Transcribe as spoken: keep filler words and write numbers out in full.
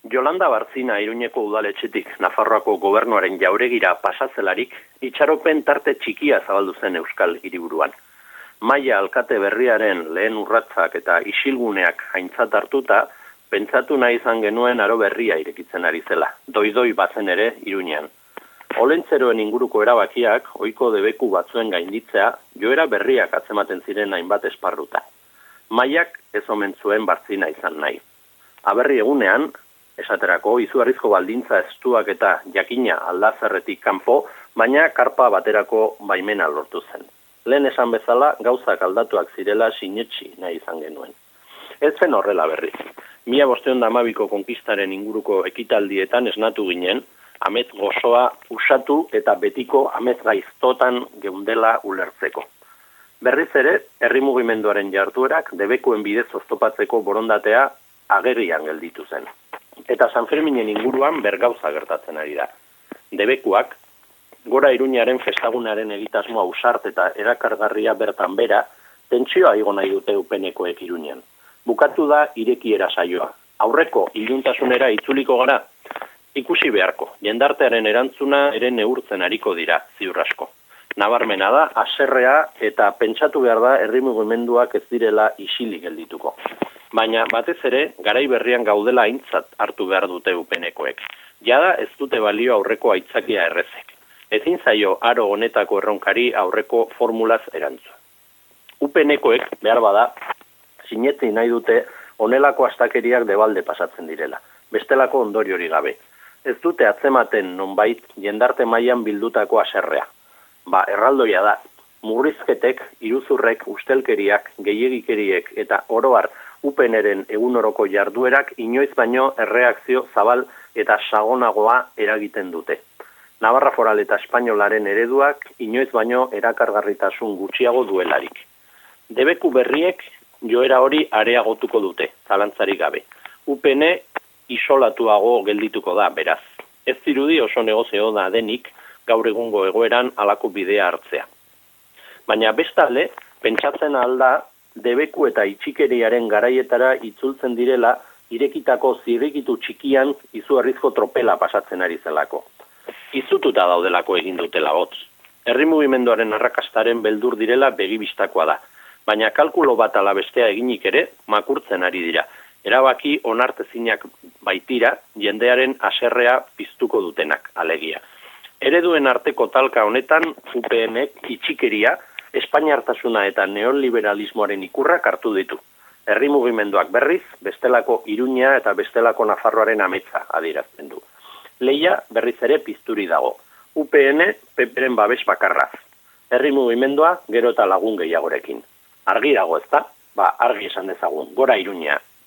Jolanda Barzina Iruñeko udaletxetik Nafarroako gobernuaren jauregira pasazelarik, itxaropen tarte txikia zabaldu zen Euskal hiriburuan. Maia alkate berriaren lehen urratsak eta isilguneak aintzat hartuta, pentsatu nahi izan genuen aro berria irekitzen ari zela, doidoi bazen ere Iruñean. Olentzeroen inguruko erabakiak, ohiko debeku batzuen gainditzea, joera berriak atzematen ziren hainbat esparruta. Maiak ez omen zuen Barzina izan nahi. Aberri egunean, esaterako, izugarrizko baldintza estuak eta jakina aldazerretik kanpo, baina karpa baterako baimena lortu zen. Lehen esan bezala, gauzak aldatuak zirela sinetsi nahi izan genuen. Ez zen horrela berriz. Mila bosteon damabiko konkistaren inguruko ekitaldietan esnatu ginen, amets gozoa usatu eta betiko amets gaiztotan geundela ulertzeko. Berriz ere, herri mugimenduaren jarduerak debekuen bidez oztopatzeko borondatea agerian gelditu zen. Eta San Ferminen inguruan bergauza gertatzen ari da. Debekuak, gora Iruñaren festagunaren egitasmoa usart eta erakargarria bertan bera, tentsioa igo nahi dute upenekoek Iruñan. Bukatu da irekiera saioa. Aurreko iluntasunera itzuliko gara, ikusi beharko, jendartearen erantzuna ere neurtzen ariko dira, ziur asko. Nabarmena da, haserrea eta pentsatu behar da herri mugimenduak ez direla isilik geldituko. Baina batez ere, garai berrian gaudela aintzat hartu behar dute upenekoek. Jada ez dute balio aurreko aitzakia errezek. Ezin zaio aro honetako erronkari aurreko formulaz erantzu. Upenekoek behar bada, sinetzi nahi dute honelako astakeriak debalde pasatzen direla. Bestelako ondoriori gabe. Ez dute atzematen nonbait jendarte mailan bildutako haserrea. Ba, erraldoia da, murrizketek, iruzurrek, ustelkeriak, gehiegikeriek eta oroar upeneren egunoroko jarduerak inoiz baino erreakzio zabal eta sagonagoa eragiten dute. Navarra Foral eta Espainolaren ereduak inoiz baino erakargarritasun gutxiago duelarik. Debeku berriek joera hori areagotuko dute, zalantzarik gabe. U P N isolatuago geldituko da, beraz. Ez dirudi oso negozio da denik, gaur egungo egoeran halako bidea hartzea. Baina bestalde, pentsatzen alda, debeku eta itxikeriaren garaietara itzultzen direla, irekitako zirrikitu txikian izugarrizko tropela pasatzen ari zelako. Izututa daudelako egin dutela hotz. Herri mugimenduaren arrakastaren beldur direla begibistakoa da, baina kalkulo bat ala bestea eginik ere makurtzen ari dira. Erabaki onartezinak baitira, jendearen haserrea piztuko dutenak, alegia. Ereduen arteko talka honetan, U PNek itxikeria, espainiartasuna eta neoliberalismoaren ikurrak hartu ditu. Herri mugimenduak berriz, bestelako Iruña eta bestelako Nafarroaren ametsa adierazten du. Leia berriz ere pizturi dago. U P N Peperen babes bakarraz. Herri mugimendua gero eta lagun gehiagorekin. Argi dago ezta? Ba, argi esan dezagun, gora Iruña.